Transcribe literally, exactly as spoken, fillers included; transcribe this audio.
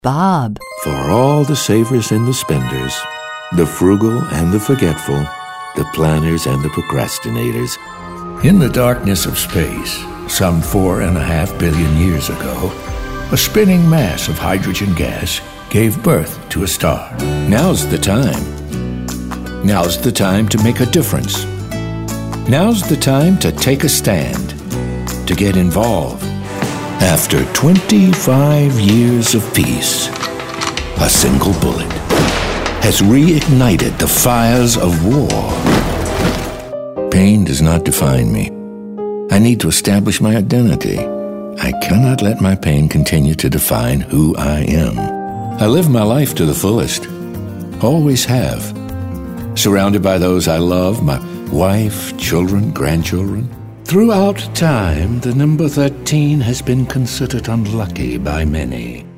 Bob. For all the savers and the spenders, the frugal and the forgetful, the planners and the procrastinators, in the darkness of space, some four and a half billion years ago, a spinning mass of hydrogen gas gave birth to a star. Now's the time. Now's the time to make a difference. Now's the time to take a stand, to get involved. After twenty-five years of peace, a single bullet has reignited the fires of war. Pain does not define me. I need to establish my identity. I cannot let my pain continue to define who I am. I live my life to the fullest. Always have. Surrounded by those I love, my wife, children, grandchildren. Throughout time, the number thirteen has been considered unlucky by many.